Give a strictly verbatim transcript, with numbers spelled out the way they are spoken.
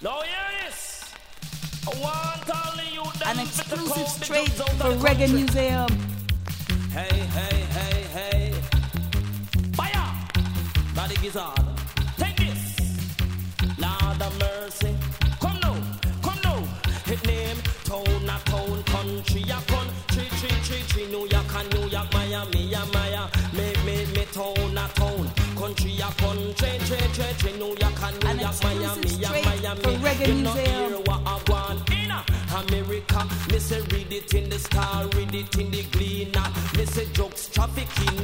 Now hear this. I want only you An exclusive straight for Reggae Museum. Hey, hey, hey, hey. Fire! Body gizzard. Take this. Lord of mercy. Come now, come now. Hit name, town, a town, country, a country, tree, tree, tree. New York and New York, Miami, a Maya. Me, me, me, town, a town, country, a country, tree, tree, tree. New York and New York, Miami, a Miami. For Reggae You Museum. not hear what I want in America. Me say read it in the Star, read it in the Gleaner. Me say drugs trafficking.